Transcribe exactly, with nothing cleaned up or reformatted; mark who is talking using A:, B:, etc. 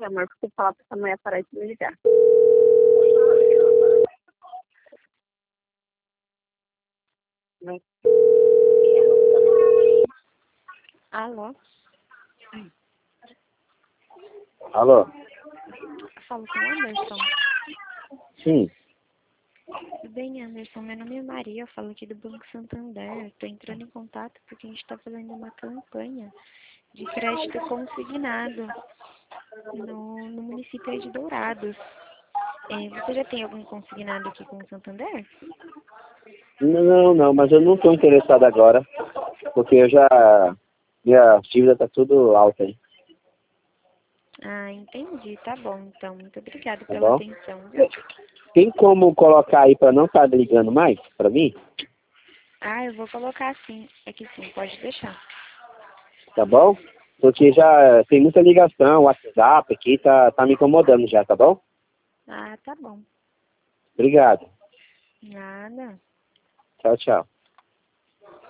A: amor, porque você falar pra essa mulher parar de me ligar. Alô?
B: Alô?
A: Falo com o Anderson.
B: Sim.
A: Tudo bem, Anderson? Meu nome é Maria, eu falo aqui do Banco Santander. Estou entrando em contato porque a gente está fazendo uma campanha de crédito consignado no, no município aí de Dourados. É, você já tem algum consignado aqui com o Santander?
B: Não, não, mas eu não estou interessado agora, porque eu já... Minha dívida está tudo alta aí,
A: Ah, entendi. Tá bom, então. Muito obrigada
B: tá
A: pela
B: bom?
A: atenção, viu?
B: Tem como colocar aí para não estar ligando mais para mim?
A: Ah, eu vou colocar sim. É que sim, pode deixar.
B: Tá bom? Porque já tem muita ligação, WhatsApp aqui, tá, tá me incomodando já, tá bom?
A: Ah, tá bom.
B: Obrigado.
A: Nada.
B: Tchau, tchau.